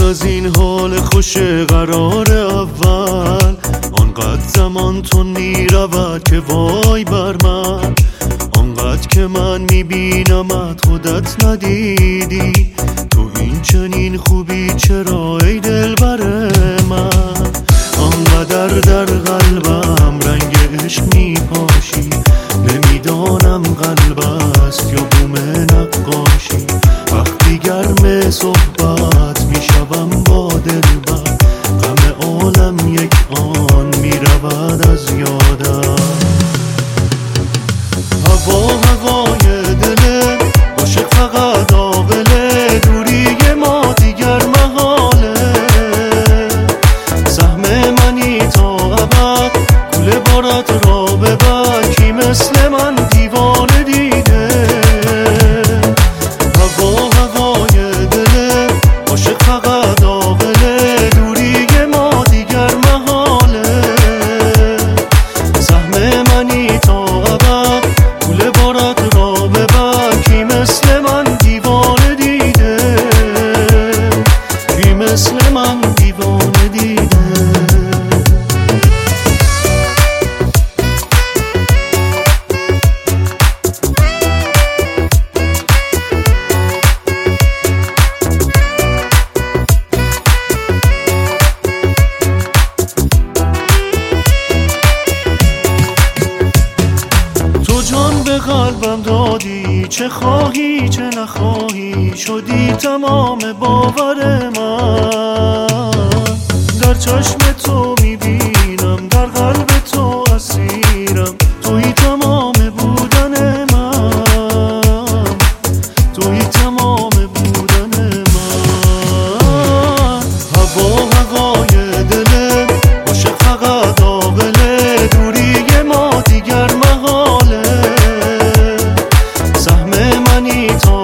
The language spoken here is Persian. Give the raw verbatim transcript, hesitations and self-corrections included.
از این حال خوش قرار اول، آنقدر زمان تو میرود که وای بر من، آنقدر که من میبینمت خودت ندیدی، تو این چنین خوبی چرا ای دلبر من؟ آنقدر در قلبم رنگ عشق میپاشی، نمیدانم قلب است یا بوم نقاشی، وقتی گرم صحبت میشوم با دلبر، غم عالم یک آن میرود از یادم. هوا هوای دل عاشق فقط عاقله، دوری ما دیگر محاله، سهم منی تا ابد کوله بارت را ببر، کی مثل من دیوانه دیده. هوا هوای دل عاشق فقط عاقله، دوری ما دیگر محاله، سهم منی تا ابد کوله بارت را ببر، کی مثل من دیوانه دیده، کی مثل من دیوانه دیده. جان به قلبم دادی، چه خواهی چه نخواهی، شدی تمام باور من، در چشم تو میبینم، در قلب تو اسیرم، توی تمام بودن من، توی تمام بودن من. هوا هوای دل عاشق فقط عاقله، دوری ما دیگر محاله، سهم منی تا